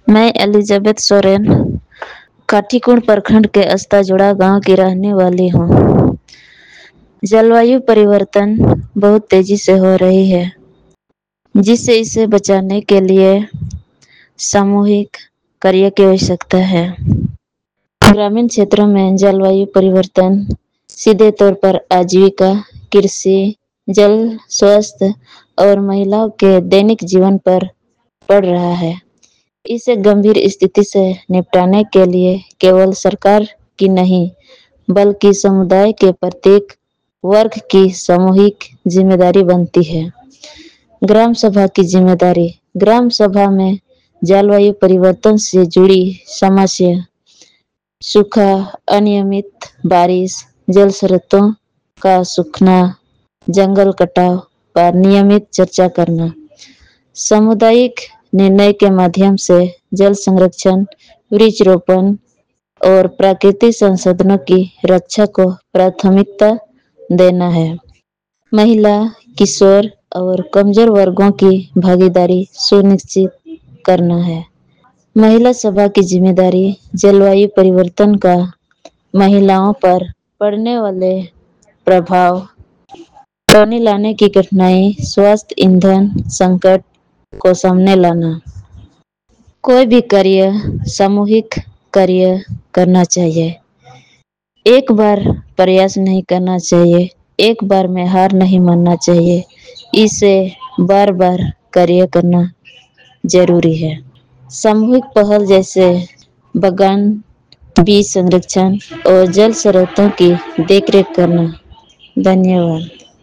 मैं एलिजाबेथ सोरेन काठीकुंड प्रखंड के अस्ताजुड़ा गांव की रहने वाली हूँ। जलवायु परिवर्तन बहुत तेजी से हो रही है, जिससे इसे बचाने के लिए सामूहिक कार्य की आवश्यकता है। ग्रामीण क्षेत्रों में जलवायु परिवर्तन सीधे तौर पर आजीविका, कृषि, जल, स्वास्थ्य और महिलाओं के दैनिक जीवन पर पड़ रहा है। इसे गंभीर स्थिति से निपटाने के लिए केवल सरकार की नहीं, बल्कि समुदाय के प्रत्येक वर्ग की सामूहिक जिम्मेदारी बनती है। ग्राम सभा की जिम्मेदारी। ग्राम सभा में जलवायु परिवर्तन से जुड़ी समस्या, सूखा, अनियमित बारिश, जल स्रोतों का सूखना, जंगल कटाव पर नियमित चर्चा करना। सामुदायिक निर्णय के माध्यम से जल संरक्षण, वृक्षारोपण और प्राकृतिक संसाधनों की रक्षा को प्राथमिकता देना है। महिला, किशोर और कमजोर वर्गों की भागीदारी सुनिश्चित करना है। महिला सभा की जिम्मेदारी। जलवायु परिवर्तन का महिलाओं पर पड़ने वाले प्रभाव, पानी लाने की कठिनाई, स्वास्थ्य, ईंधन संकट को सामने लाना। कोई भी कार्य सामूहिक कार्य करना चाहिए। एक बार प्रयास नहीं करना चाहिए, एक बार में हार नहीं मानना चाहिए। इसे बार बार कार्य करना जरूरी है। सामूहिक पहल जैसे बागान, बीज संरक्षण और जल स्रोतों की देखरेख करना। धन्यवाद।